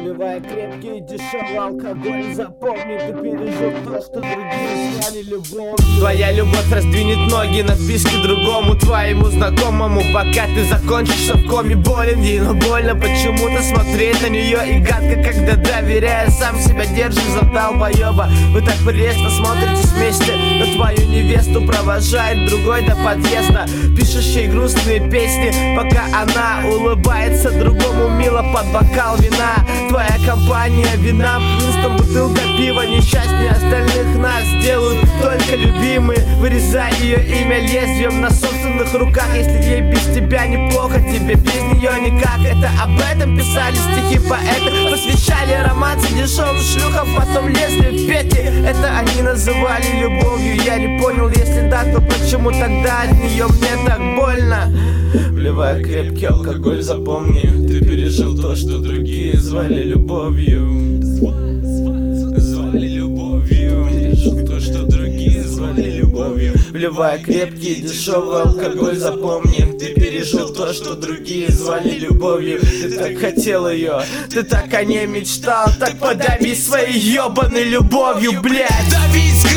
Вливая крепкий дешевый алкоголь, запомни, ты пережил то, что другие звали любовью. Твоя любовь раздвинет ноги на списке другому твоему знакомому, пока ты закончишься в коме болен. Ей, но больно почему-то смотреть на нее и гадко, когда доверяя сам себя держишь за долбоеба. Вы так прелестно смотритесь вместе, но твою невесту провожает другой до подъезда. Пишешь ей грустные песни, пока она улыбается другому мило под бокал вина. Твоя компания вина, Винстон, бутылка пива. Несчастнее остальных нас делают только любимые. Вырезай ее имя лезвием на собственных руках. Если ей без тебя неплохо, тебе без нее никак. Это об этом писали стихи поэты, посвящали романсы дешевым шлюхам, потом лезли в пети. Это они называли любовью. Я не понял, если да, то почему тогда от нее мне так больно? Вливая крепкий алкоголь, запомни, ты пережил то, что другие звали любовью. Звали любовью. Пережил то, что другие звали любовью. Вливая крепкий дешевый алкоголь, запомни, ты пережил то, что другие звали любовью. Ты так хотел ее, ты так о ней мечтал, так подавись своей ебаной любовью, блядь.